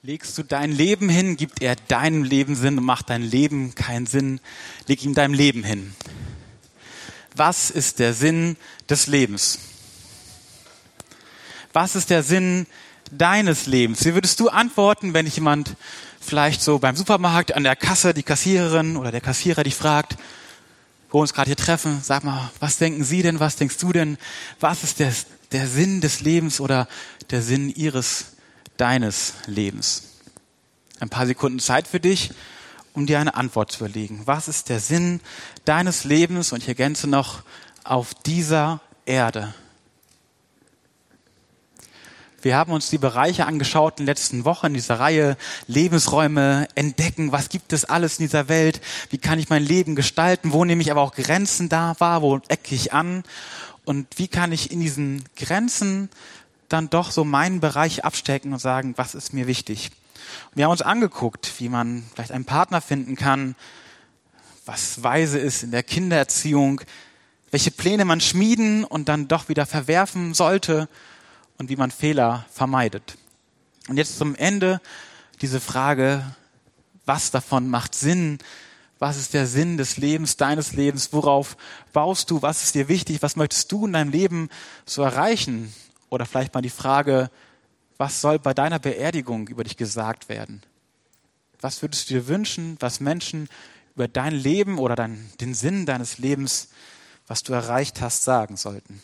Legst du dein Leben hin, gibt er deinem Leben Sinn und macht dein Leben keinen Sinn, leg ihm dein Leben hin. Was ist der Sinn des Lebens? Was ist der Sinn deines Lebens? Wie würdest du antworten, wenn dich jemand vielleicht so beim Supermarkt an der Kasse, die Kassiererin oder der Kassierer dich fragt, wo wir uns gerade hier treffen, sag mal, was denken Sie denn, was denkst du denn? Was ist der Sinn des Lebens oder der Sinn deines Lebens? Ein paar Sekunden Zeit für dich, um dir eine Antwort zu überlegen. Was ist der Sinn deines Lebens? Und ich ergänze noch, auf dieser Erde. Wir haben uns die Bereiche angeschaut in den letzten Wochen in dieser Reihe Lebensräume entdecken. Was gibt es alles in dieser Welt? Wie kann ich mein Leben gestalten? Wo nehme ich aber auch Grenzen da wahr? Wo ecke ich an? Und wie kann ich in diesen Grenzen dann doch so meinen Bereich abstecken und sagen, was ist mir wichtig? Und wir haben uns angeguckt, wie man vielleicht einen Partner finden kann, was weise ist in der Kindererziehung, welche Pläne man schmieden und dann doch wieder verwerfen sollte und wie man Fehler vermeidet. Und jetzt zum Ende diese Frage, was davon macht Sinn? Was ist der Sinn des Lebens, deines Lebens? Worauf baust du? Was ist dir wichtig? Was möchtest du in deinem Leben so erreichen? Oder vielleicht mal die Frage, was soll bei deiner Beerdigung über dich gesagt werden? Was würdest du dir wünschen, was Menschen über dein Leben oder den Sinn deines Lebens, was du erreicht hast, sagen sollten?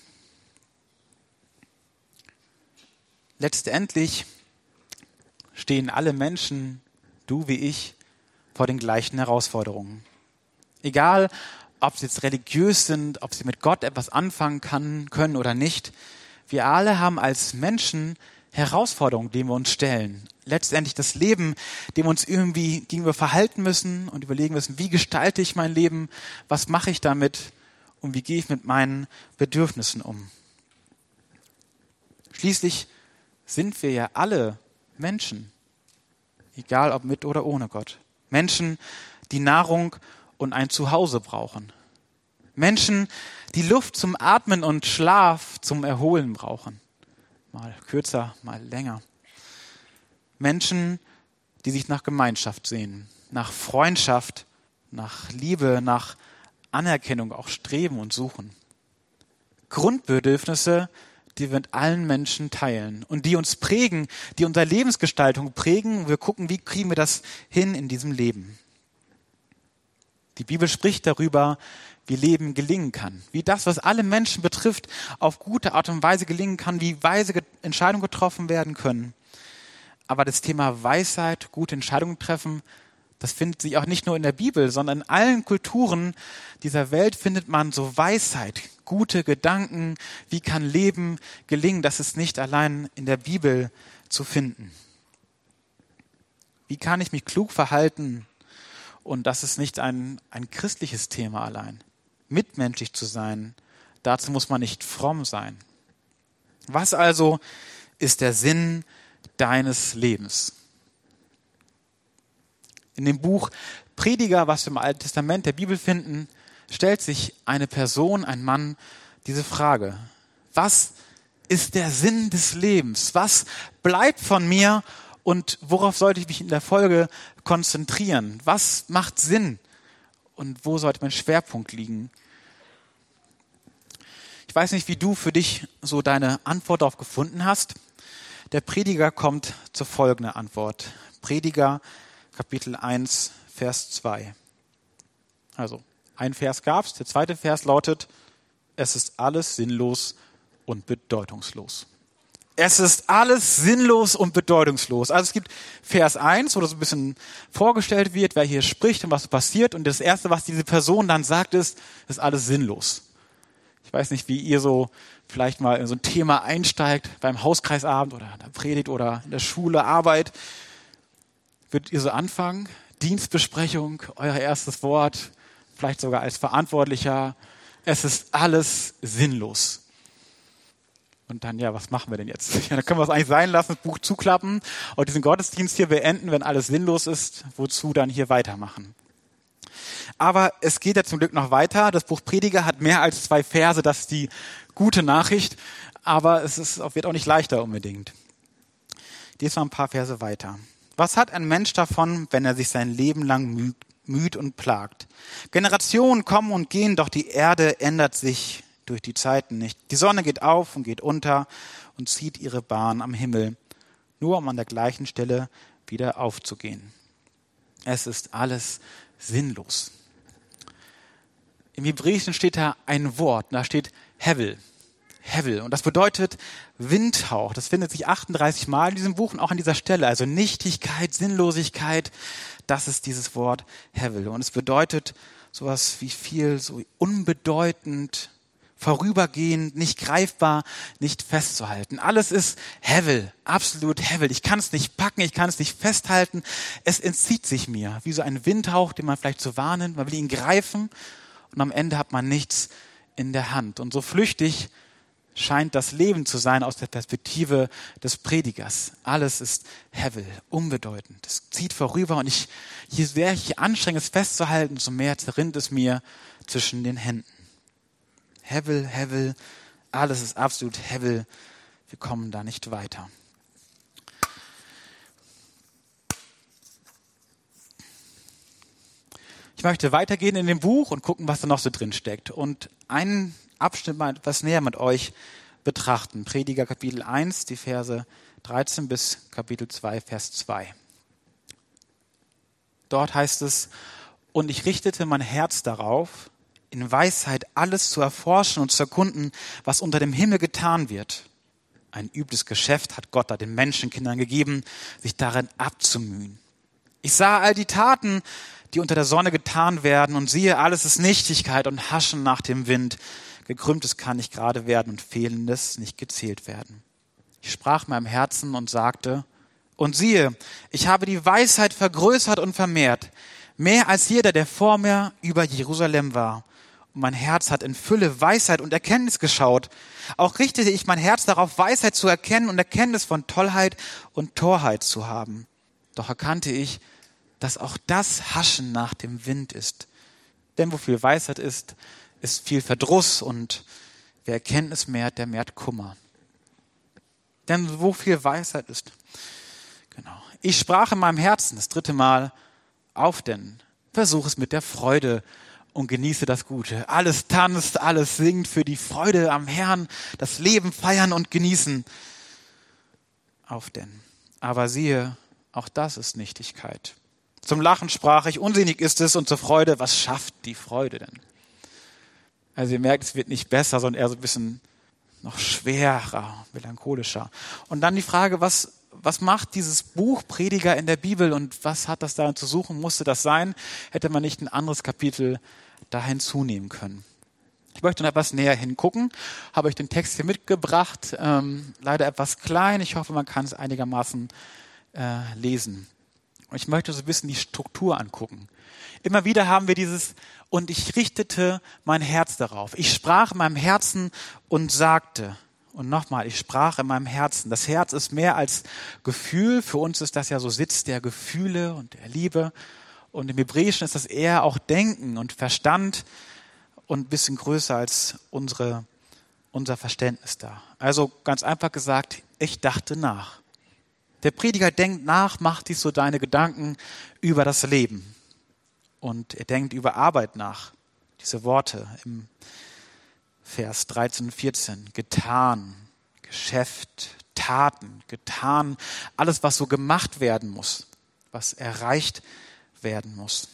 Letztendlich stehen alle Menschen, du wie ich, vor den gleichen Herausforderungen. Egal, ob sie jetzt religiös sind, ob sie mit Gott etwas anfangen können oder nicht. Wir alle haben als Menschen Herausforderungen, denen wir uns stellen. Letztendlich das Leben, dem wir uns irgendwie gegenüber verhalten müssen und überlegen müssen, wie gestalte ich mein Leben, was mache ich damit und wie gehe ich mit meinen Bedürfnissen um. Schließlich sind wir ja alle Menschen, egal ob mit oder ohne Gott. Menschen, die Nahrung und ein Zuhause brauchen. Menschen, die Luft zum Atmen und Schlaf zum Erholen brauchen. Mal kürzer, mal länger. Menschen, die sich nach Gemeinschaft sehen, nach Freundschaft, nach Liebe, nach Anerkennung auch streben und suchen. Grundbedürfnisse, die wir mit allen Menschen teilen und die uns prägen, die unsere Lebensgestaltung prägen. Wir gucken, wie kriegen wir das hin in diesem Leben. Die Bibel spricht darüber, wie Leben gelingen kann, wie das, was alle Menschen betrifft, auf gute Art und Weise gelingen kann, wie weise Entscheidungen getroffen werden können. Aber das Thema Weisheit, gute Entscheidungen treffen, das findet sich auch nicht nur in der Bibel, sondern in allen Kulturen dieser Welt findet man so Weisheit, gute Gedanken, wie kann Leben gelingen. Das ist nicht allein in der Bibel zu finden. Wie kann ich mich klug verhalten? Und das ist nicht ein christliches Thema allein. Mitmenschlich zu sein, dazu muss man nicht fromm sein. Was also ist der Sinn deines Lebens? In dem Buch Prediger, was wir im Alten Testament der Bibel finden, stellt sich eine Person, ein Mann, diese Frage. Was ist der Sinn des Lebens? Was bleibt von mir und worauf sollte ich mich in der Folge konzentrieren? Was macht Sinn und wo sollte mein Schwerpunkt liegen? Ich weiß nicht, wie du für dich so deine Antwort darauf gefunden hast. Der Prediger kommt zur folgenden Antwort. Prediger Kapitel 1, Vers 2. Also, ein Vers gab's. Der zweite Vers lautet, es ist alles sinnlos und bedeutungslos. Es ist alles sinnlos und bedeutungslos. Also es gibt Vers 1, wo das ein bisschen vorgestellt wird, wer hier spricht und was passiert. Und das Erste, was diese Person dann sagt, ist alles sinnlos. Ich weiß nicht, wie ihr so vielleicht mal in so ein Thema einsteigt, beim Hauskreisabend oder in der Predigt oder in der Schule, Arbeit. Würdet ihr so anfangen? Dienstbesprechung, euer erstes Wort, vielleicht sogar als Verantwortlicher. Es ist alles sinnlos. Und dann, ja, was machen wir denn jetzt? Ja, dann können wir es eigentlich sein lassen, das Buch zuklappen und diesen Gottesdienst hier beenden, wenn alles sinnlos ist. Wozu dann hier weitermachen? Aber es geht ja zum Glück noch weiter. Das Buch Prediger hat mehr als 2 Verse, das ist die gute Nachricht. Aber wird auch nicht leichter unbedingt. Ich lese mal ein paar Verse weiter. Was hat ein Mensch davon, wenn er sich sein Leben lang müht und plagt? Generationen kommen und gehen, doch die Erde ändert sich durch die Zeiten nicht. Die Sonne geht auf und geht unter und zieht ihre Bahn am Himmel, nur um an der gleichen Stelle wieder aufzugehen. Es ist alles sinnlos. Im Hebräischen steht da ein Wort, da steht Hevel. Hevel. Und das bedeutet Windhauch. Das findet sich 38 Mal in diesem Buch und auch an dieser Stelle. Also Nichtigkeit, Sinnlosigkeit, das ist dieses Wort Hevel. Und es bedeutet sowas wie viel, so unbedeutend, vorübergehend, nicht greifbar, nicht festzuhalten. Alles ist Hevel, absolut Hevel. Ich kann es nicht packen, ich kann es nicht festhalten. Es entzieht sich mir, wie so ein Windhauch, den man vielleicht so wahrnimmt. Man will ihn greifen und am Ende hat man nichts in der Hand. Und so flüchtig scheint das Leben zu sein aus der Perspektive des Predigers. Alles ist Hevel, unbedeutend. Es zieht vorüber und je sehr ich anstrenge, es festzuhalten, umso mehr zerrinnt es mir zwischen den Händen. Hevel, Hevel, alles ist absolut Hevel. Wir kommen da nicht weiter. Ich möchte weitergehen in dem Buch und gucken, was da noch so drin steckt. Und einen Abschnitt mal etwas näher mit euch betrachten. Prediger Kapitel 1, die Verse 13 bis Kapitel 2, Vers 2. Dort heißt es, und ich richtete mein Herz darauf, in Weisheit alles zu erforschen und zu erkunden, was unter dem Himmel getan wird. Ein übles Geschäft hat Gott da den Menschenkindern gegeben, sich darin abzumühen. Ich sah all die Taten, die unter der Sonne getan werden, und siehe, alles ist Nichtigkeit und Haschen nach dem Wind. Gekrümmtes kann nicht gerade werden und Fehlendes nicht gezählt werden. Ich sprach in meinem Herzen und sagte, und siehe, ich habe die Weisheit vergrößert und vermehrt, mehr als jeder, der vor mir über Jerusalem war. Und mein Herz hat in Fülle Weisheit und Erkenntnis geschaut. Auch richtete ich mein Herz darauf, Weisheit zu erkennen und Erkenntnis von Tollheit und Torheit zu haben. Doch erkannte ich, dass auch das Haschen nach dem Wind ist. Denn wo viel Weisheit ist, ist viel Verdruss, und wer Erkenntnis mehrt, der mehrt Kummer. Denn wo viel Weisheit ist. Genau. Ich sprach in meinem Herzen, das 3. Mal, auf denn, versuch es mit der Freude und genieße das Gute. Alles tanzt, alles singt für die Freude am Herrn, das Leben feiern und genießen. Auf denn. Aber siehe, auch das ist Nichtigkeit. Zum Lachen sprach ich, unsinnig ist es, und zur Freude, was schafft die Freude denn? Also ihr merkt, es wird nicht besser, sondern eher so ein bisschen noch schwerer, melancholischer. Und dann die Frage, was macht dieses Buch Prediger in der Bibel und was hat das darin zu suchen? Musste das sein? Hätte man nicht ein anderes Kapitel da hinzunehmen können? Ich möchte noch etwas näher hingucken, habe euch den Text hier mitgebracht, leider etwas klein. Ich hoffe, man kann es einigermaßen lesen. Und ich möchte so ein bisschen die Struktur angucken. Immer wieder haben wir dieses, und ich richtete mein Herz darauf. Ich sprach in meinem Herzen und sagte, und nochmal, ich sprach in meinem Herzen. Das Herz ist mehr als Gefühl. Für uns ist das ja so Sitz der Gefühle und der Liebe. Und im Hebräischen ist das eher auch Denken und Verstand und ein bisschen größer als unser Verständnis da. Also ganz einfach gesagt, ich dachte nach. Der Prediger denkt nach, macht sich so deine Gedanken über das Leben. Und er denkt über Arbeit nach. Diese Worte im Vers 13 und 14. Getan, Geschäft, Taten, getan. Alles, was so gemacht werden muss, was erreicht werden muss.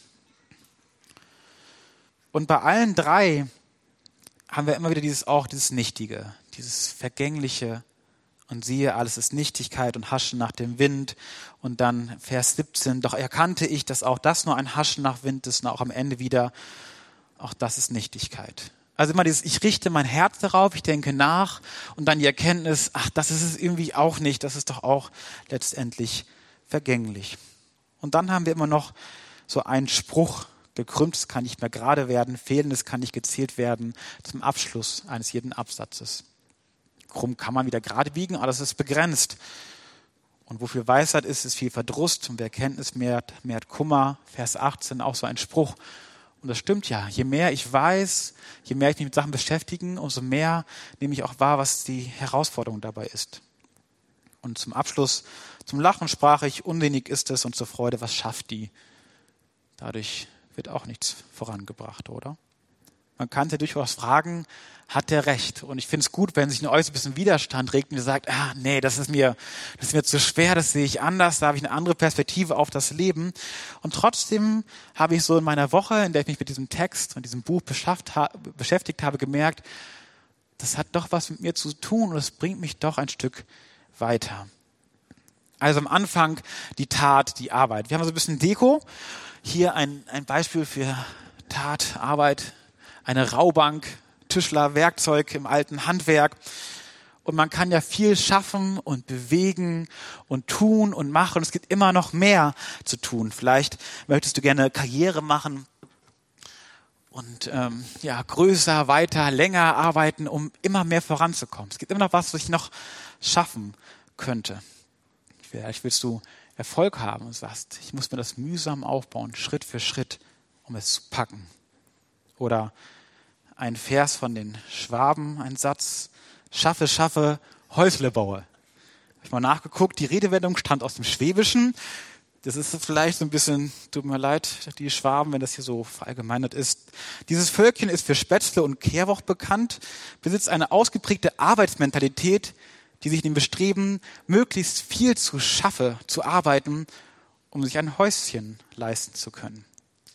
Und bei allen drei haben wir immer wieder dieses Nichtige, dieses Vergängliche. Und siehe, alles ist Nichtigkeit und Haschen nach dem Wind. Und dann Vers 17, doch erkannte ich, dass auch das nur ein Haschen nach Wind ist und auch am Ende wieder, auch das ist Nichtigkeit. Also immer dieses, ich richte mein Herz darauf, ich denke nach und dann die Erkenntnis, ach, das ist es irgendwie auch nicht, das ist doch auch letztendlich vergänglich. Und dann haben wir immer noch so einen Spruch, gekrümmtes kann nicht mehr gerade werden, fehlendes kann nicht gezählt werden, zum Abschluss eines jeden Absatzes. Krumm kann man wieder gerade biegen, aber das ist begrenzt. Und wo viel Weisheit ist, ist viel Verdruss. Und wer Erkenntnis mehrt, mehrt Kummer. Vers 18, auch so ein Spruch. Und das stimmt ja. Je mehr ich weiß, je mehr ich mich mit Sachen beschäftige, umso mehr nehme ich auch wahr, was die Herausforderung dabei ist. Und zum Abschluss, zum Lachen sprach ich, unwenig ist es und zur Freude, was schafft die? Dadurch wird auch nichts vorangebracht, oder? Man kann ja durchaus fragen, hat der recht? Und ich finde es gut, wenn sich in euch ein bisschen Widerstand regt und ihr sagt, nee, das ist mir zu schwer, das sehe ich anders, da habe ich eine andere Perspektive auf das Leben. Und trotzdem habe ich so in meiner Woche, in der ich mich mit diesem Text und diesem Buch beschäftigt habe, gemerkt, das hat doch was mit mir zu tun und es bringt mich doch ein Stück weiter. Also am Anfang die Tat, die Arbeit. Wir haben so ein bisschen Deko. Hier ein Beispiel für Tat, Arbeit, eine Raubank, Tischler, Werkzeug im alten Handwerk. Und man kann ja viel schaffen und bewegen und tun und machen. Und es gibt immer noch mehr zu tun. Vielleicht möchtest du gerne Karriere machen und größer, weiter, länger arbeiten, um immer mehr voranzukommen. Es gibt immer noch was ich noch schaffen könnte. Vielleicht willst du Erfolg haben und sagst, ich muss mir das mühsam aufbauen, Schritt für Schritt, um es zu packen. Oder ein Vers von den Schwaben, ein Satz, schaffe, Häusle baue. Habe ich mal nachgeguckt, die Redewendung stammt aus dem Schwäbischen. Das ist vielleicht so ein bisschen, tut mir leid, die Schwaben, wenn das hier so verallgemeinert ist. Dieses Völkchen ist für Spätzle und Kehrwoch bekannt, besitzt eine ausgeprägte Arbeitsmentalität, die sich in dem Bestreben, möglichst viel zu arbeiten, um sich ein Häuschen leisten zu können.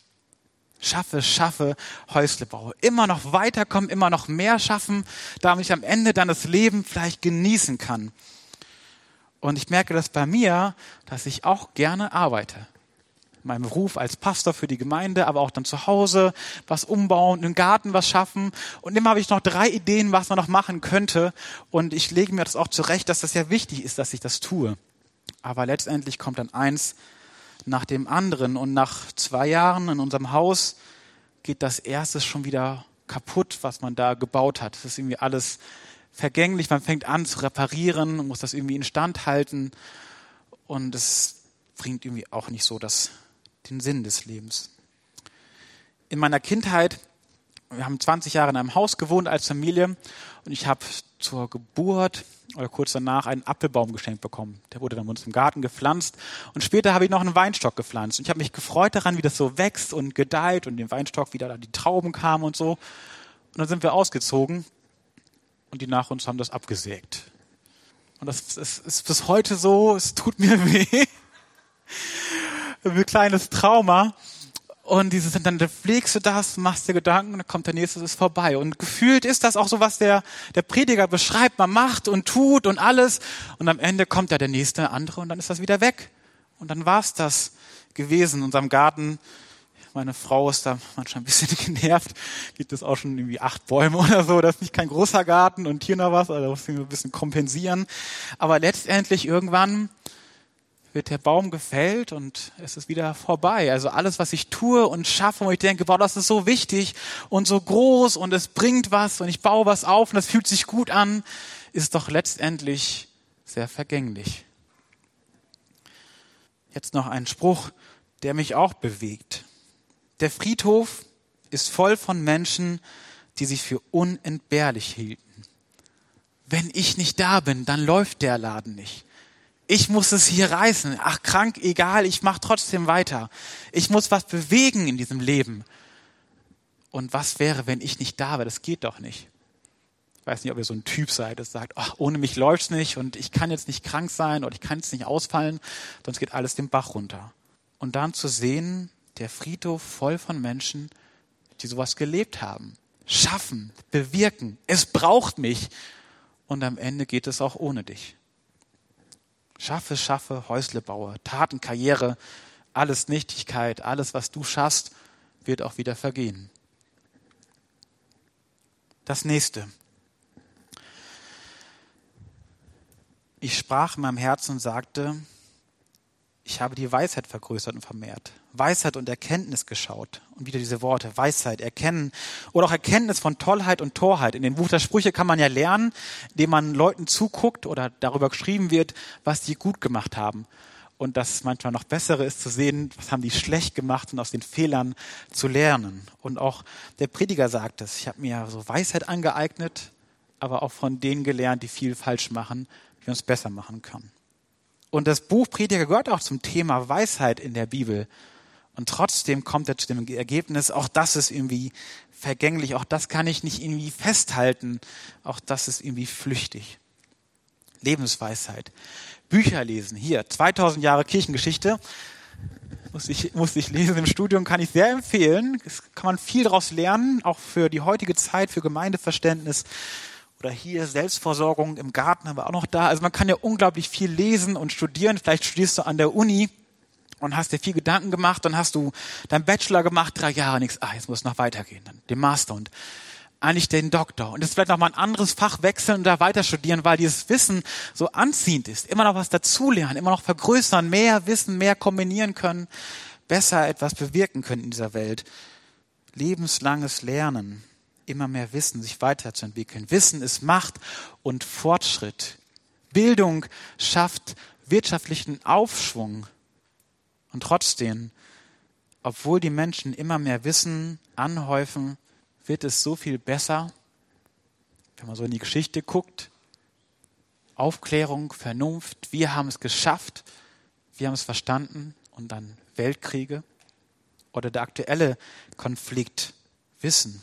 Schaffe, Häusle baue. Immer noch weiterkommen, immer noch mehr schaffen, damit ich am Ende dann das Leben vielleicht genießen kann. Und ich merke das bei mir, dass ich auch gerne arbeite. In meinem Beruf als Pastor für die Gemeinde, aber auch dann zu Hause was umbauen, im Garten was schaffen. Und immer habe ich noch 3 Ideen, was man noch machen könnte. Und ich lege mir das auch zurecht, dass das ja wichtig ist, dass ich das tue. Aber letztendlich kommt dann eins nach dem anderen. Und nach 2 Jahren in unserem Haus geht das erste schon wieder kaputt, was man da gebaut hat. Das ist irgendwie alles vergänglich. Man fängt an zu reparieren und muss das irgendwie instand halten. Und es bringt irgendwie auch nicht so den Sinn des Lebens. In meiner Kindheit, wir haben 20 Jahre in einem Haus gewohnt als Familie und ich habe zur Geburt oder kurz danach einen Apfelbaum geschenkt bekommen. Der wurde dann bei uns im Garten gepflanzt und später habe ich noch einen Weinstock gepflanzt. Und ich habe mich gefreut daran, wie das so wächst und gedeiht und dem Weinstock wieder dann die Trauben kamen und so. Und dann sind wir ausgezogen und die nach uns haben das abgesägt. Und das ist bis heute so, es tut mir weh. Ein kleines Trauma. Und dann pflegst du das, machst dir Gedanken und dann kommt der nächste, es ist vorbei. Und gefühlt ist das auch so, was der Prediger beschreibt. Man macht und tut und alles. Und am Ende kommt ja der nächste andere und dann ist das wieder weg. Und dann war es das gewesen in unserem Garten. Meine Frau ist da manchmal ein bisschen genervt. Gibt es auch schon irgendwie 8 Bäume oder so. Das ist nicht kein großer Garten und hier noch was. Also da muss ich ein bisschen kompensieren. Aber letztendlich irgendwann wird der Baum gefällt und es ist wieder vorbei. Also alles, was ich tue und schaffe, wo ich denke, boah, das ist so wichtig und so groß und es bringt was und ich baue was auf und das fühlt sich gut an, ist doch letztendlich sehr vergänglich. Jetzt noch ein Spruch, der mich auch bewegt. Der Friedhof ist voll von Menschen, die sich für unentbehrlich hielten. Wenn ich nicht da bin, dann läuft der Laden nicht. Ich muss es hier reißen. Ach, krank, egal, ich mache trotzdem weiter. Ich muss was bewegen in diesem Leben. Und was wäre, wenn ich nicht da wäre? Das geht doch nicht. Ich weiß nicht, ob ihr so ein Typ seid, das sagt, ach, ohne mich läuft's nicht und ich kann jetzt nicht krank sein oder ich kann jetzt nicht ausfallen, sonst geht alles den Bach runter. Und dann zu sehen, der Friedhof voll von Menschen, die sowas gelebt haben. Schaffen, bewirken. Es braucht mich. Und am Ende geht es auch ohne dich. Schaffe, Häusle baue, Taten, Karriere, alles Nichtigkeit, alles, was du schaffst, wird auch wieder vergehen. Das nächste. Ich sprach in meinem Herzen und sagte, ich habe die Weisheit vergrößert und vermehrt. Weisheit und Erkenntnis geschaut. Und wieder diese Worte, Weisheit, Erkennen oder auch Erkenntnis von Tollheit und Torheit. In dem Buch der Sprüche kann man ja lernen, indem man Leuten zuguckt oder darüber geschrieben wird, was die gut gemacht haben. Und das manchmal noch Bessere ist zu sehen, was haben die schlecht gemacht und aus den Fehlern zu lernen. Und auch der Prediger sagt es, ich habe mir so Weisheit angeeignet, aber auch von denen gelernt, die viel falsch machen, wie wir uns besser machen können. Und das Buch Prediger gehört auch zum Thema Weisheit in der Bibel. Und trotzdem kommt er zu dem Ergebnis, auch das ist irgendwie vergänglich, auch das kann ich nicht irgendwie festhalten, auch das ist irgendwie flüchtig. Lebensweisheit. Bücher lesen, hier, 2000 Jahre Kirchengeschichte, musste ich lesen im Studium, kann ich sehr empfehlen. Es kann man viel daraus lernen, auch für die heutige Zeit, für Gemeindeverständnis. Oder hier Selbstversorgung im Garten haben wir auch noch da. Also man kann ja unglaublich viel lesen und studieren. Vielleicht studierst du an der Uni und hast dir viel Gedanken gemacht, dann hast du deinen Bachelor gemacht, 3 Jahre nichts. Jetzt muss es noch weitergehen, dann den Master und eigentlich den Doktor. Und jetzt vielleicht noch mal ein anderes Fach wechseln und da weiter studieren, weil dieses Wissen so anziehend ist. Immer noch was dazulernen, immer noch vergrößern, mehr Wissen, mehr kombinieren können, besser etwas bewirken können in dieser Welt. Lebenslanges Lernen, immer mehr Wissen, sich weiterzuentwickeln. Wissen ist Macht und Fortschritt. Bildung schafft wirtschaftlichen Aufschwung. Und trotzdem, obwohl die Menschen immer mehr Wissen anhäufen, wird es so viel besser, wenn man so in die Geschichte guckt. Aufklärung, Vernunft, wir haben es geschafft, wir haben es verstanden und dann Weltkriege oder der aktuelle Konflikt, Wissen.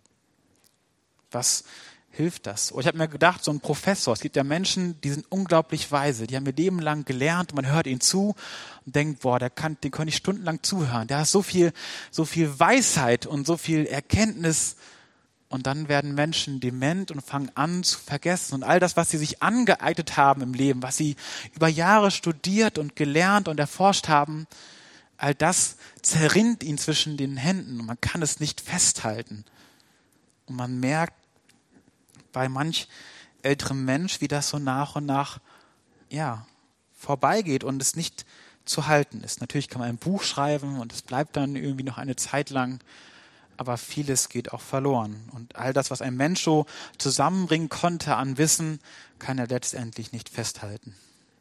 Was hilft das? Ich habe mir gedacht, so ein Professor, es gibt ja Menschen, die sind unglaublich weise, die haben ihr Leben lang gelernt, man hört ihnen zu und denkt, dem kann ich stundenlang zuhören, der hat so viel Weisheit und so viel Erkenntnis und dann werden Menschen dement und fangen an zu vergessen und all das, was sie sich angeeignet haben im Leben, was sie über Jahre studiert und gelernt und erforscht haben, all das zerrinnt ihnen zwischen den Händen und man kann es nicht festhalten. Und man merkt bei manch älterem Mensch, wie das so nach und nach vorbeigeht und es nicht zu halten ist. Natürlich kann man ein Buch schreiben und es bleibt dann irgendwie noch eine Zeit lang, aber vieles geht auch verloren. Und all das, was ein Mensch so zusammenbringen konnte an Wissen, kann er letztendlich nicht festhalten.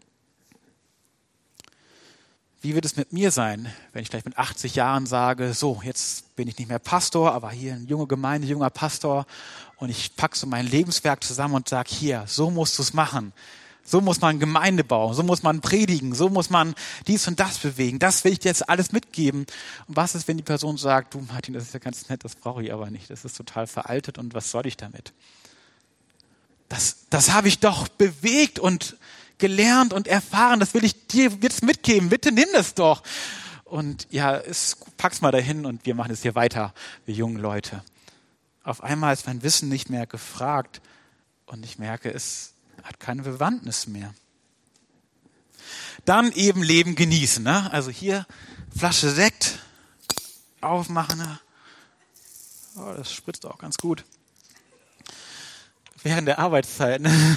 Wie wird es mit mir sein, wenn ich vielleicht mit 80 Jahren sage, so, jetzt bin ich nicht mehr Pastor, aber hier eine junge Gemeinde, junger Pastor und ich packe so mein Lebenswerk zusammen und sage, hier, so musst du es machen. So muss man Gemeinde bauen, so muss man predigen, so muss man dies und das bewegen. Das will ich dir jetzt alles mitgeben. Und was ist, wenn die Person sagt, du Martin, das ist ja ganz nett, das brauche ich aber nicht. Das ist total veraltet und was soll ich damit? Das habe ich doch bewegt und gelernt und erfahren, das will ich dir jetzt mitgeben, bitte nimm das doch. Und pack's mal dahin und wir machen es hier weiter, wir jungen Leute. Auf einmal ist mein Wissen nicht mehr gefragt und ich merke, es hat keine Bewandtnis mehr. Dann eben Leben genießen. Ne? Also hier Flasche Sekt aufmachen. Ne? Oh, das spritzt auch ganz gut. Während der Arbeitszeit. Ne?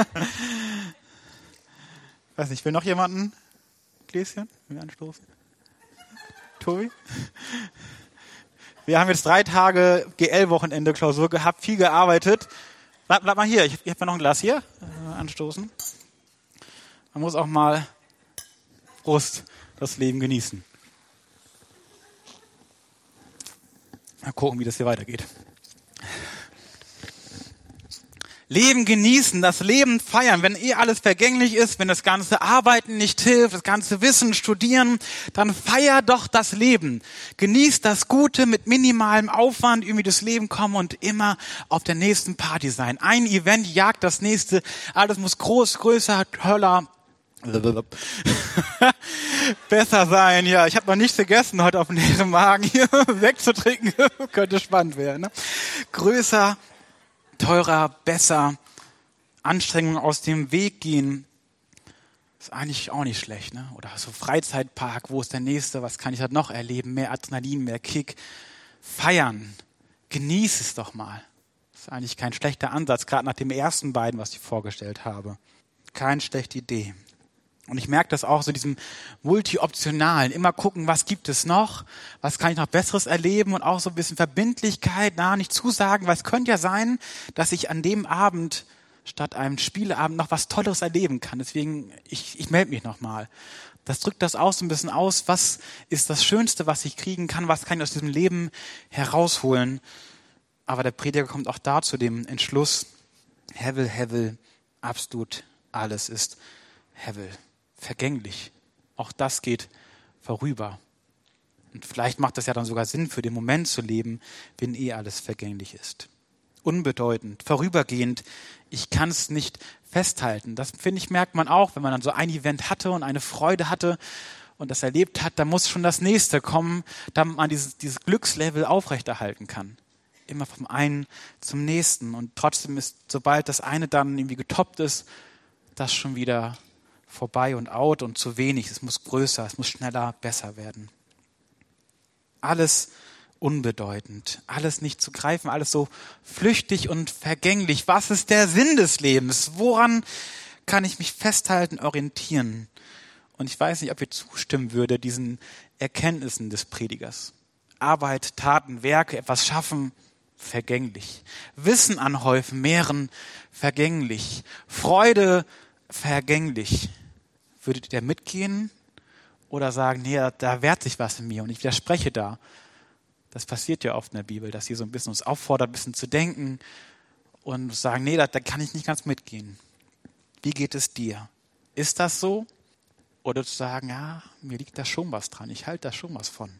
Weiß nicht, will noch jemanden ein Gläschen mit anstoßen? Tobi? Wir haben jetzt 3 Tage GL-Wochenende Klausur gehabt, viel gearbeitet. Bleib mal hier, ich habe noch ein Glas hier. Anstoßen. Man muss auch mal Prost das Leben genießen. Mal gucken, wie das hier weitergeht. Leben genießen, das Leben feiern. Wenn alles vergänglich ist, wenn das ganze Arbeiten nicht hilft, das ganze Wissen, Studieren, dann feier doch das Leben. Genieß das Gute mit minimalem Aufwand, irgendwie das Leben kommen und immer auf der nächsten Party sein. Ein Event jagt das nächste. Alles muss groß, größer, höller, besser sein. Ja, ich habe noch nichts gegessen heute auf dem leeren Magen hier wegzutrinken. Könnte spannend werden. Ne? Größer, teurer, besser, Anstrengungen aus dem Weg gehen, ist eigentlich auch nicht schlecht. Ne? Oder so Freizeitpark, wo ist der nächste, was kann ich da noch erleben, mehr Adrenalin, mehr Kick, feiern, genieß es doch mal. Das ist eigentlich kein schlechter Ansatz, gerade nach den ersten beiden, was ich vorgestellt habe. Keine schlechte Idee. Und ich merke das auch so in diesem Multi-Optionalen. Immer gucken, was gibt es noch? Was kann ich noch Besseres erleben? Und auch so ein bisschen Verbindlichkeit, nicht zusagen, weil es könnte ja sein, dass ich an dem Abend statt einem Spieleabend noch was Tolles erleben kann. Deswegen, ich melde mich nochmal. Das drückt das auch so ein bisschen aus. Was ist das Schönste, was ich kriegen kann? Was kann ich aus diesem Leben herausholen? Aber der Prediger kommt auch da zu dem Entschluss, Hevel, absolut alles ist Hevel. vergänglich. Auch das geht vorüber. Und vielleicht macht es ja dann sogar Sinn, für den Moment zu leben, wenn alles vergänglich ist. Unbedeutend, vorübergehend. Ich kann es nicht festhalten. Das, finde ich, merkt man auch, wenn man dann so ein Event hatte und eine Freude hatte und das erlebt hat, da muss schon das nächste kommen, damit man dieses Glückslevel aufrechterhalten kann. Immer vom einen zum nächsten. Und trotzdem ist, sobald das eine dann irgendwie getoppt ist, das schon wieder vorbei und out und zu wenig. Es muss größer, es muss schneller, besser werden. Alles unbedeutend, alles nicht zu greifen, alles so flüchtig und vergänglich. Was ist der Sinn des Lebens? Woran kann ich mich festhalten, orientieren? Und ich weiß nicht, ob ihr zustimmen würde, diesen Erkenntnissen des Predigers. Arbeit, Taten, Werke, etwas schaffen, vergänglich. Wissen anhäufen, mehren, vergänglich. Freude, vergänglich. Würdet ihr mitgehen oder sagen, nee, da wehrt sich was in mir und ich widerspreche da? Das passiert ja oft in der Bibel, dass sie so ein bisschen uns auffordert, ein bisschen zu denken und sagen, nee, da kann ich nicht ganz mitgehen. Wie geht es dir? Ist das so? Oder zu sagen, ja, mir liegt da schon was dran, ich halte da schon was von.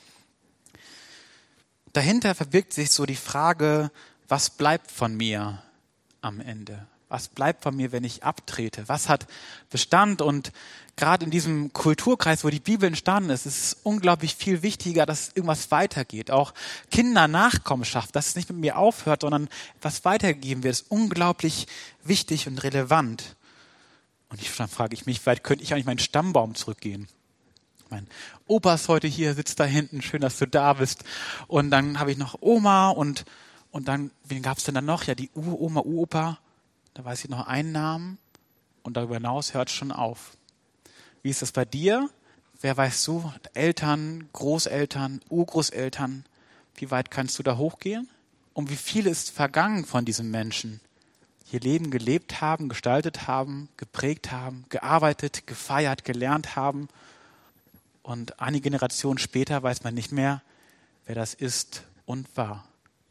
Dahinter verbirgt sich so die Frage, was bleibt von mir am Ende? Was bleibt von mir, wenn ich abtrete? Was hat Bestand? Und gerade in diesem Kulturkreis, wo die Bibel entstanden ist, ist es unglaublich viel wichtiger, dass irgendwas weitergeht. Auch Kinder, Nachkommenschaft, dass es nicht mit mir aufhört, sondern etwas weitergegeben wird, ist unglaublich wichtig und relevant. Und dann frage ich mich, weit könnte ich eigentlich meinen Stammbaum zurückgehen? Mein Opa ist heute hier, sitzt da hinten, schön, dass du da bist. Und dann habe ich noch Oma und dann, wen gab es denn dann noch? Ja, die Uroma, Uropa. Da weiß ich noch einen Namen und darüber hinaus hört es schon auf. Wie ist das bei dir? Wer weißt du? Eltern, Großeltern, Urgroßeltern. Wie weit kannst du da hochgehen? Und wie viel ist vergangen von diesen Menschen? Die ihr Leben gelebt haben, gestaltet haben, geprägt haben, gearbeitet, gefeiert, gelernt haben. Und einige Generationen später weiß man nicht mehr, wer das ist und war.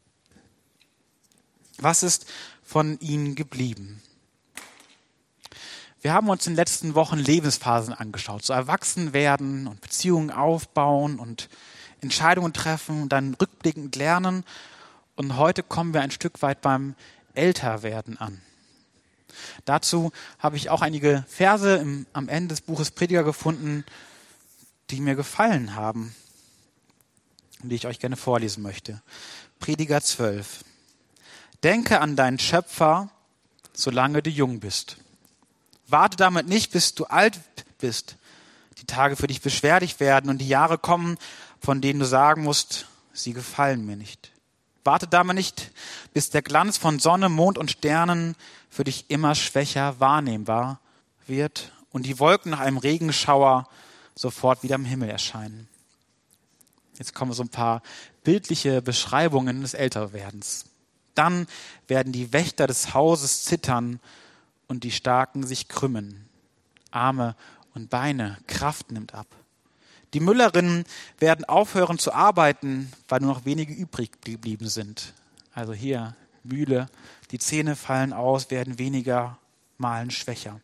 Was ist von ihnen geblieben? Wir haben uns in den letzten Wochen Lebensphasen angeschaut, so erwachsen werden und Beziehungen aufbauen und Entscheidungen treffen und dann rückblickend lernen. Und heute kommen wir ein Stück weit beim Älterwerden an. Dazu habe ich auch einige Verse am Ende des Buches Prediger gefunden, die mir gefallen haben und die ich euch gerne vorlesen möchte. Prediger 12. Denke an deinen Schöpfer, solange du jung bist. Warte damit nicht, bis du alt bist. Die Tage für dich beschwerlich werden und die Jahre kommen, von denen du sagen musst, sie gefallen mir nicht. Warte damit nicht, bis der Glanz von Sonne, Mond und Sternen für dich immer schwächer wahrnehmbar wird und die Wolken nach einem Regenschauer sofort wieder am Himmel erscheinen. Jetzt kommen so ein paar bildliche Beschreibungen des Älterwerdens. Dann werden die Wächter des Hauses zittern und die Starken sich krümmen. Arme und Beine, Kraft nimmt ab. Die Müllerinnen werden aufhören zu arbeiten, weil nur noch wenige übrig geblieben sind. Also hier Mühle, die Zähne fallen aus, werden weniger, mahlen schwächer.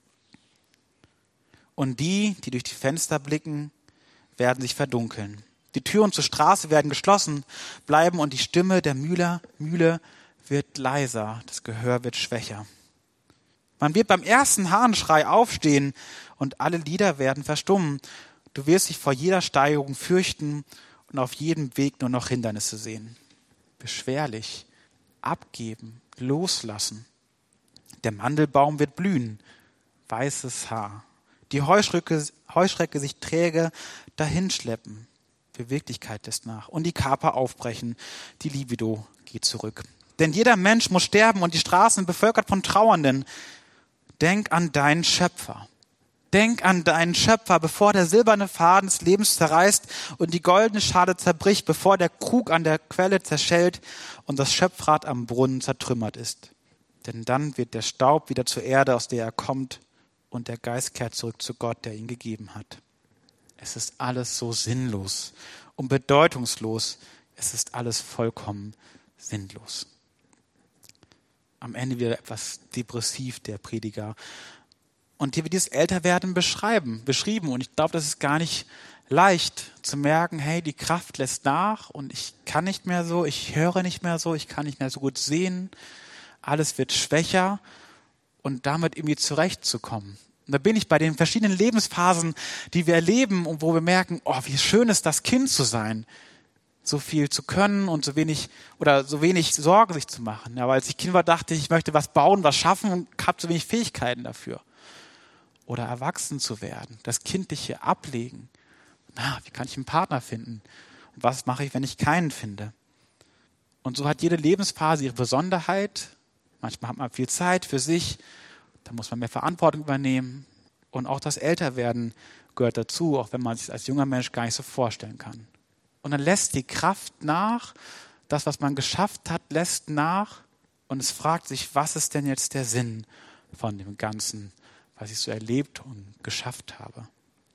Und die durch die Fenster blicken, werden sich verdunkeln. Die Türen zur Straße werden geschlossen bleiben und die Stimme der Mühle wird leiser, das Gehör wird schwächer. Man wird beim ersten Hahnschrei aufstehen und alle Lieder werden verstummen. Du wirst dich vor jeder Steigerung fürchten und auf jedem Weg nur noch Hindernisse sehen. Beschwerlich, abgeben, loslassen. Der Mandelbaum wird blühen, weißes Haar. Die Heuschrecke sich träge dahinschleppen. Beweglichkeit lässt nach. Und die Kaper aufbrechen. Die Libido geht zurück. Denn jeder Mensch muss sterben und die Straßen sind bevölkert von Trauernden. Denk an deinen Schöpfer. Denk an deinen Schöpfer, bevor der silberne Faden des Lebens zerreißt und die goldene Schale zerbricht, bevor der Krug an der Quelle zerschellt und das Schöpfrad am Brunnen zertrümmert ist. Denn dann wird der Staub wieder zur Erde, aus der er kommt, und der Geist kehrt zurück zu Gott, der ihn gegeben hat. Es ist alles so sinnlos und bedeutungslos. Es ist alles vollkommen sinnlos. Am Ende wieder etwas depressiv, der Prediger. Und hier wird dieses Älterwerden beschrieben. Und ich glaube, das ist gar nicht leicht zu merken, hey, die Kraft lässt nach und ich kann nicht mehr so, ich höre nicht mehr so, ich kann nicht mehr so gut sehen. Alles wird schwächer und damit irgendwie zurechtzukommen. Und da bin ich bei den verschiedenen Lebensphasen, die wir erleben und wo wir merken, oh, wie schön ist das, Kind zu sein. So viel zu können und so wenig Sorgen sich zu machen. Ja, weil als ich Kind war, dachte ich möchte was bauen, was schaffen und habe so wenig Fähigkeiten dafür. Oder erwachsen zu werden, das Kindliche ablegen. Wie kann ich einen Partner finden? Und was mache ich, wenn ich keinen finde? Und so hat jede Lebensphase ihre Besonderheit. Manchmal hat man viel Zeit für sich, da muss man mehr Verantwortung übernehmen. Und auch das Älterwerden gehört dazu, auch wenn man sich als junger Mensch gar nicht so vorstellen kann. Und dann lässt die Kraft nach, das, was man geschafft hat, lässt nach. Und es fragt sich, was ist denn jetzt der Sinn von dem Ganzen, was ich so erlebt und geschafft habe?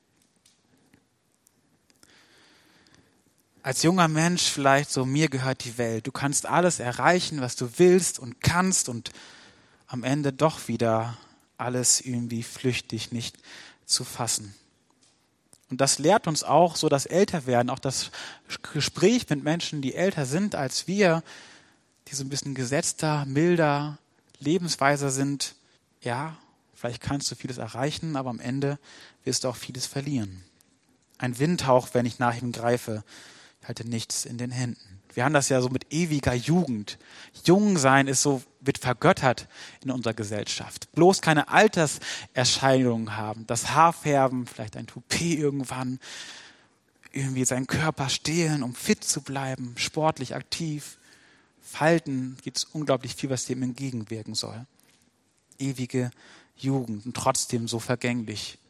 Als junger Mensch vielleicht so, mir gehört die Welt. Du kannst alles erreichen, was du willst und kannst und am Ende doch wieder alles irgendwie flüchtig nicht zu fassen. Und das lehrt uns auch so das Älterwerden, auch das Gespräch mit Menschen, die älter sind als wir, die so ein bisschen gesetzter, milder, lebensweiser sind. Ja, vielleicht kannst du vieles erreichen, aber am Ende wirst du auch vieles verlieren. Ein Windhauch, wenn ich nach ihm greife, ich halte nichts in den Händen. Wir haben das ja so mit ewiger Jugend. Jung sein wird vergöttert in unserer Gesellschaft. Bloß keine Alterserscheinungen haben. Das Haarfärben, vielleicht ein Toupet irgendwann. Irgendwie seinen Körper stehlen, um fit zu bleiben. Sportlich aktiv. Falten gibt es unglaublich viel, was dem entgegenwirken soll. Ewige Jugend und trotzdem so vergänglich.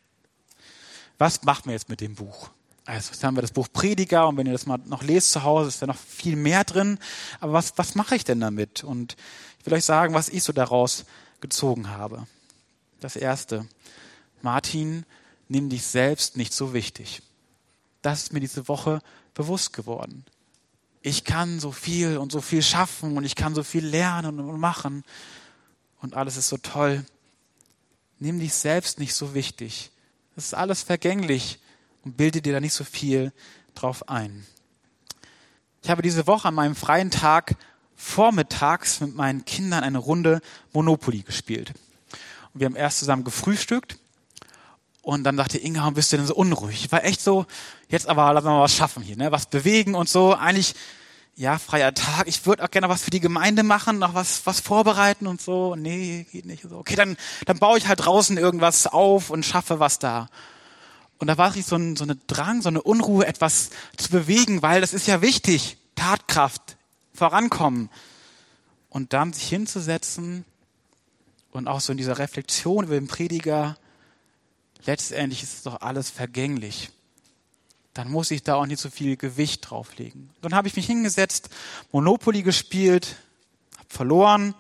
Was machen wir jetzt mit dem Buch? Also jetzt haben wir das Buch Prediger und wenn ihr das mal noch lest zu Hause, ist da noch viel mehr drin. Aber was mache ich denn damit? Und ich will euch sagen, was ich so daraus gezogen habe. Das Erste, Martin, nimm dich selbst nicht so wichtig. Das ist mir diese Woche bewusst geworden. Ich kann so viel und so viel schaffen und ich kann so viel lernen und machen und alles ist so toll. Nimm dich selbst nicht so wichtig. Das ist alles vergänglich. Und bilde dir da nicht so viel drauf ein. Ich habe diese Woche an meinem freien Tag vormittags mit meinen Kindern eine Runde Monopoly gespielt. Und wir haben erst zusammen gefrühstückt und dann dachte Inga, warum bist du denn so unruhig? Ich war echt so, jetzt aber lassen wir mal was schaffen hier, ne? Was bewegen und so. Eigentlich, ja, freier Tag. Ich würde auch gerne was für die Gemeinde machen, noch was vorbereiten und so. Nee, geht nicht. So. Okay, dann baue ich halt draußen irgendwas auf und schaffe was da. Und da war so eine Drang, so eine Unruhe, etwas zu bewegen, weil das ist ja wichtig. Tatkraft, vorankommen. Und dann sich hinzusetzen und auch so in dieser Reflexion über den Prediger, letztendlich ist es doch alles vergänglich. Dann muss ich da auch nicht so viel Gewicht drauflegen. Dann habe ich mich hingesetzt, Monopoly gespielt, habe verloren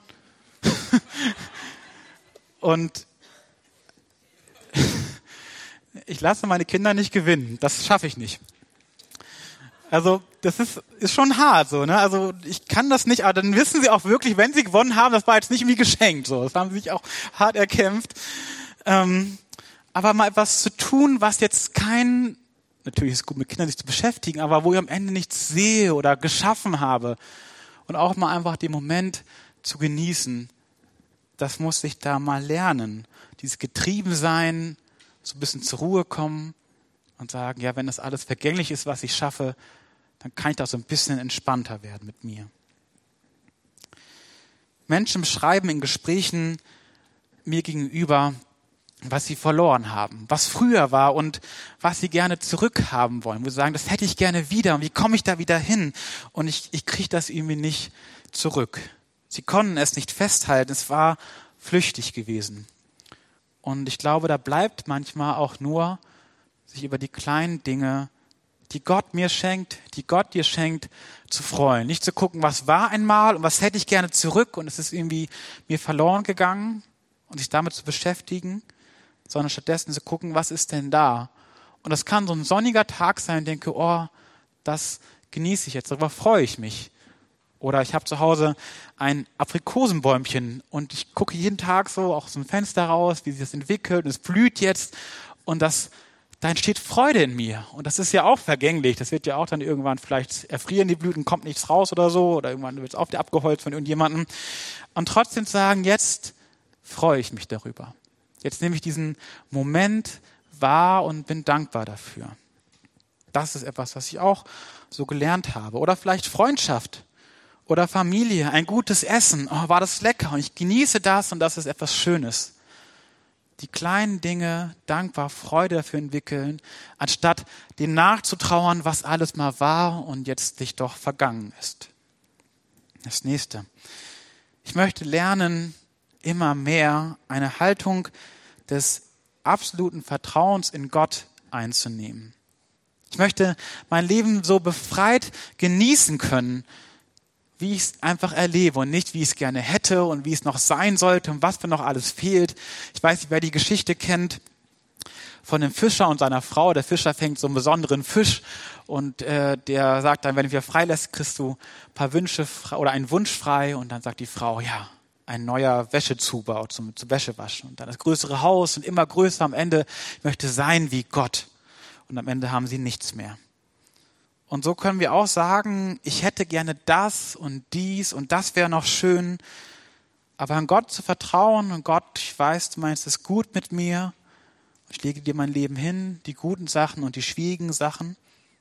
und ich lasse meine Kinder nicht gewinnen. Das schaffe ich nicht. Also das ist schon hart so, ne? Also ich kann das nicht, aber dann wissen sie auch wirklich, wenn sie gewonnen haben, das war jetzt nicht irgendwie geschenkt. So, das haben sie sich auch hart erkämpft. Aber mal etwas zu tun, was jetzt natürlich ist es gut, mit Kindern sich zu beschäftigen, aber wo ich am Ende nichts sehe oder geschaffen habe. Und auch mal einfach den Moment zu genießen, das muss ich da mal lernen. Dieses Getriebensein, so ein bisschen zur Ruhe kommen und sagen, ja, wenn das alles vergänglich ist, was ich schaffe, dann kann ich da so ein bisschen entspannter werden mit mir. Menschen beschreiben in Gesprächen mir gegenüber, was sie verloren haben, was früher war und was sie gerne zurückhaben wollen. Wo sie sagen, das hätte ich gerne wieder und wie komme ich da wieder hin? Und ich kriege das irgendwie nicht zurück. Sie konnten es nicht festhalten, es war flüchtig gewesen. Und ich glaube, da bleibt manchmal auch nur, sich über die kleinen Dinge, die Gott mir schenkt, die Gott dir schenkt, zu freuen. Nicht zu gucken, was war einmal und was hätte ich gerne zurück und es ist irgendwie mir verloren gegangen und sich damit zu beschäftigen, sondern stattdessen zu gucken, was ist denn da? Und das kann so ein sonniger Tag sein, ich denke, oh, das genieße ich jetzt, darüber freue ich mich. Oder ich habe zu Hause ein Aprikosenbäumchen und ich gucke jeden Tag so aus dem Fenster raus, wie sich das entwickelt und es blüht jetzt und da entsteht Freude in mir. Und das ist ja auch vergänglich. Das wird ja auch dann irgendwann vielleicht erfrieren, die Blüten, kommt nichts raus oder so oder irgendwann wird es auch wieder abgeholzt von irgendjemandem. Und trotzdem sagen, jetzt freue ich mich darüber. Jetzt nehme ich diesen Moment wahr und bin dankbar dafür. Das ist etwas, was ich auch so gelernt habe. Oder vielleicht Freundschaft oder Familie, ein gutes Essen. Oh, war das lecker und ich genieße das und das ist etwas Schönes. Die kleinen Dinge dankbar, Freude dafür entwickeln, anstatt dem nachzutrauern, was alles mal war und jetzt nicht doch vergangen ist. Das nächste. Ich möchte lernen, immer mehr eine Haltung des absoluten Vertrauens in Gott einzunehmen. Ich möchte mein Leben so befreit genießen können, wie ich es einfach erlebe und nicht, wie ich es gerne hätte und wie es noch sein sollte und was mir noch alles fehlt. Ich weiß nicht, wer die Geschichte kennt von dem Fischer und seiner Frau. Der Fischer fängt so einen besonderen Fisch und der sagt dann, wenn du ihn freilässt, kriegst du ein paar Wünsche oder einen Wunsch frei. Und dann sagt die Frau, ja, ein neuer Wäschezubau zum Wäschewaschen. Und dann das größere Haus und immer größer am Ende. Ich möchte sein wie Gott. Und am Ende haben sie nichts mehr. Und so können wir auch sagen, ich hätte gerne das und dies und das wäre noch schön. Aber an Gott zu vertrauen und Gott, ich weiß, du meinst es gut mit mir. Ich lege dir mein Leben hin, die guten Sachen und die schwierigen Sachen.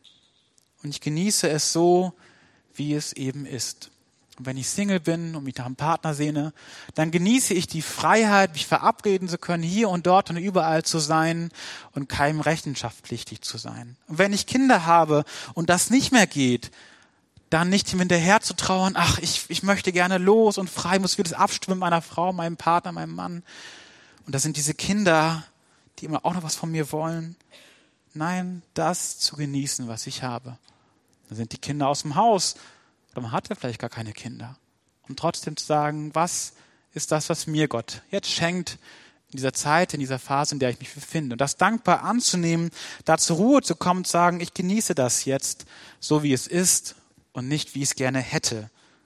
Und ich genieße es so, wie es eben ist. Und wenn ich Single bin und mich nach einem Partner sehne, dann genieße ich die Freiheit, mich verabreden zu können, hier und dort und überall zu sein und keinem rechenschaftspflichtig zu sein. Und wenn ich Kinder habe und das nicht mehr geht, dann nicht hinterher zu trauern, ach, ich möchte gerne los und frei, muss vieles abstimmen mit meiner Frau, meinem Partner, meinem Mann. Und das sind diese Kinder, die immer auch noch was von mir wollen. Nein, das zu genießen, was ich habe. Dann sind die Kinder aus dem Haus. Oder man hatte vielleicht gar keine Kinder. Und trotzdem zu sagen, was ist das, was mir Gott jetzt schenkt in dieser Zeit, in dieser Phase, in der ich mich befinde. Und das dankbar anzunehmen, da zur Ruhe zu kommen und zu sagen, ich genieße das jetzt so, wie es ist und nicht, wie ich es gerne hätte.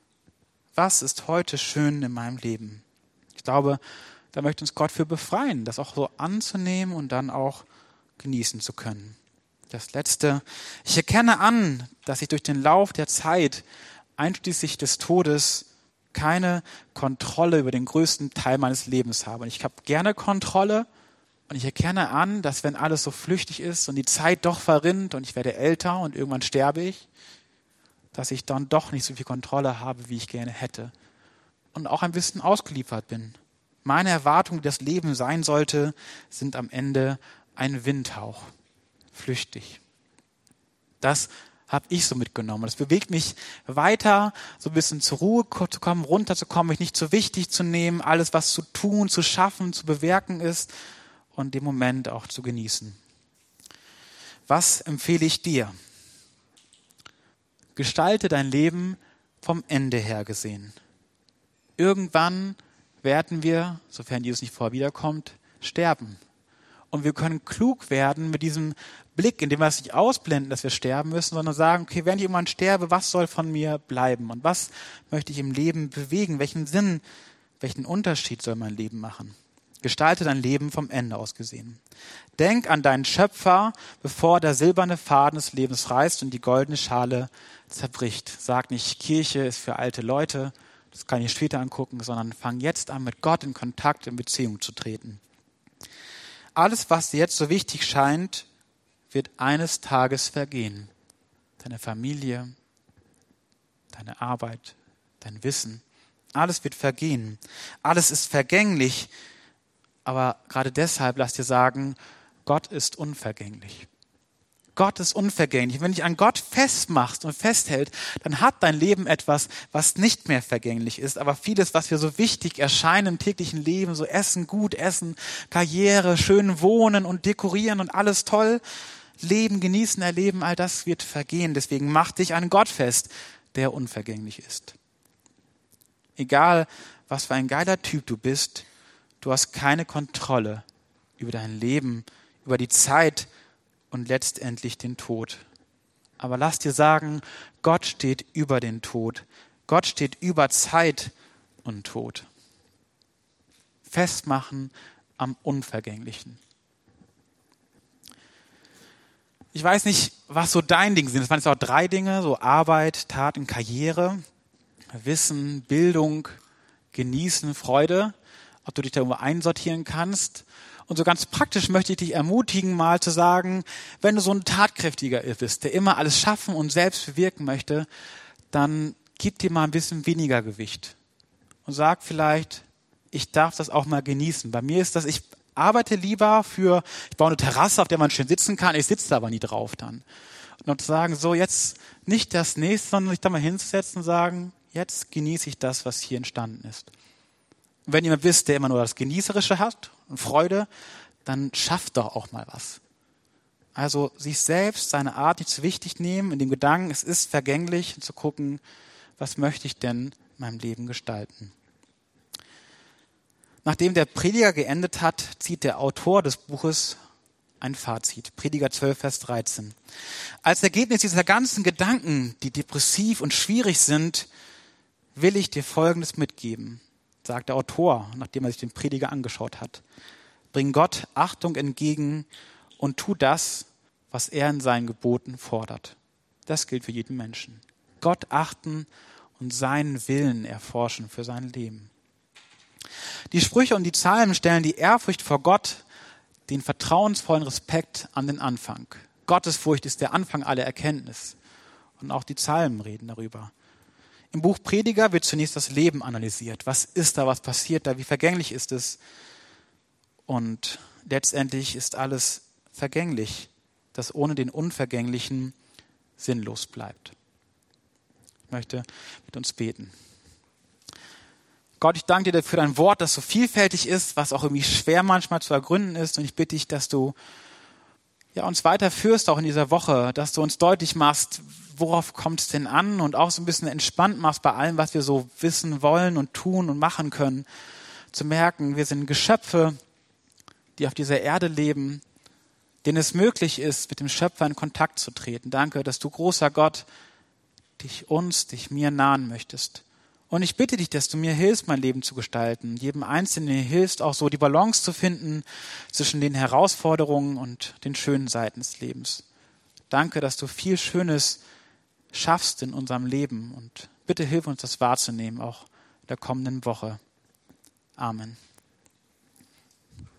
Was ist heute schön in meinem Leben? Ich glaube, da möchte uns Gott für befreien, das auch so anzunehmen und dann auch genießen zu können. Das Letzte, ich erkenne an, dass ich durch den Lauf der Zeit einschließlich des Todes keine Kontrolle über den größten Teil meines Lebens habe. Und ich habe gerne Kontrolle und ich erkenne an, dass wenn alles so flüchtig ist und die Zeit doch verrinnt und ich werde älter und irgendwann sterbe ich, dass ich dann doch nicht so viel Kontrolle habe, wie ich gerne hätte. Und auch ein bisschen ausgeliefert bin. Meine Erwartungen, wie das Leben sein sollte, sind am Ende ein Windhauch. Flüchtig. Das habe ich so mitgenommen. Das bewegt mich weiter, so ein bisschen zur Ruhe zu kommen, runterzukommen, mich nicht so wichtig zu nehmen, alles, was zu tun, zu schaffen, zu bewerken ist und den Moment auch zu genießen. Was empfehle ich dir? Gestalte dein Leben vom Ende her gesehen. Irgendwann werden wir, sofern Jesus nicht vorher wiederkommt, sterben. Und wir können klug werden mit diesem Blick, indem wir es nicht ausblenden, dass wir sterben müssen, sondern sagen, okay, wenn ich irgendwann sterbe, was soll von mir bleiben? Und was möchte ich im Leben bewegen? Welchen Sinn, welchen Unterschied soll mein Leben machen? Gestalte dein Leben vom Ende aus gesehen. Denk an deinen Schöpfer, bevor der silberne Faden des Lebens reißt und die goldene Schale zerbricht. Sag nicht, Kirche ist für alte Leute, das kann ich später angucken, sondern fang jetzt an, mit Gott in Kontakt, in Beziehung zu treten. Alles, was dir jetzt so wichtig scheint, wird eines Tages vergehen. Deine Familie, deine Arbeit, dein Wissen, alles wird vergehen. Alles ist vergänglich, aber gerade deshalb lass dir sagen, Gott ist unvergänglich. Gott ist unvergänglich. Wenn du dich an Gott festmachst und festhältst, dann hat dein Leben etwas, was nicht mehr vergänglich ist. Aber vieles, was wir so wichtig erscheinen im täglichen Leben, so Essen, gut essen, Karriere, schön wohnen und dekorieren und alles toll, leben, genießen, erleben, all das wird vergehen. Deswegen mach dich an Gott fest, der unvergänglich ist. Egal, was für ein geiler Typ du bist, du hast keine Kontrolle über dein Leben, über die Zeit und letztendlich den Tod. Aber lass dir sagen, Gott steht über den Tod. Gott steht über Zeit und Tod. Festmachen am Unvergänglichen. Ich weiß nicht, was so dein Ding sind. Es waren jetzt auch 3 Dinge, so Arbeit, Tat und Karriere, Wissen, Bildung, Genießen, Freude, ob du dich da irgendwo einsortieren kannst. Und so ganz praktisch möchte ich dich ermutigen, mal zu sagen, wenn du so ein Tatkräftiger bist, der immer alles schaffen und selbst bewirken möchte, dann gib dir mal ein bisschen weniger Gewicht. Und sag vielleicht, ich darf das auch mal genießen. Bei mir ist das, ich arbeite lieber ich baue eine Terrasse, auf der man schön sitzen kann, ich sitze da aber nie drauf dann. Und zu sagen, so jetzt nicht das nächste, sondern sich da mal hinzusetzen und sagen, jetzt genieße ich das, was hier entstanden ist. Und wenn jemand wisst, der immer nur das Genießerische hat und Freude, dann schafft doch auch mal was. Also sich selbst, seine Art nicht zu wichtig nehmen, in dem Gedanken, es ist vergänglich, und zu gucken, was möchte ich denn in meinem Leben gestalten. Nachdem der Prediger geendet hat, zieht der Autor des Buches ein Fazit. Prediger 12, Vers 13. Als Ergebnis dieser ganzen Gedanken, die depressiv und schwierig sind, will ich dir Folgendes mitgeben, sagt der Autor, nachdem er sich den Prediger angeschaut hat. Bring Gott Achtung entgegen und tu das, was er in seinen Geboten fordert. Das gilt für jeden Menschen. Gott achten und seinen Willen erforschen für sein Leben. Die Sprüche und die Psalmen stellen die Ehrfurcht vor Gott, den vertrauensvollen Respekt an den Anfang. Gottesfurcht ist der Anfang aller Erkenntnis. Und auch die Psalmen reden darüber. Im Buch Prediger wird zunächst das Leben analysiert. Was ist da, was passiert da, wie vergänglich ist es? Und letztendlich ist alles vergänglich, das ohne den Unvergänglichen sinnlos bleibt. Ich möchte mit uns beten. Gott, ich danke dir für dein Wort, das so vielfältig ist, was auch irgendwie schwer manchmal zu ergründen ist. Und ich bitte dich, dass du uns weiterführst, auch in dieser Woche, dass du uns deutlich machst, worauf kommt es denn an, und auch so ein bisschen entspannt machst bei allem, was wir so wissen wollen und tun und machen können. Zu merken, wir sind Geschöpfe, die auf dieser Erde leben, denen es möglich ist, mit dem Schöpfer in Kontakt zu treten. Danke, dass du, großer Gott, dich mir nahen möchtest. Und ich bitte dich, dass du mir hilfst, mein Leben zu gestalten. Jedem Einzelnen hilfst, auch so die Balance zu finden zwischen den Herausforderungen und den schönen Seiten des Lebens. Danke, dass du viel Schönes schaffst in unserem Leben. Und bitte hilf uns, das wahrzunehmen, auch in der kommenden Woche. Amen.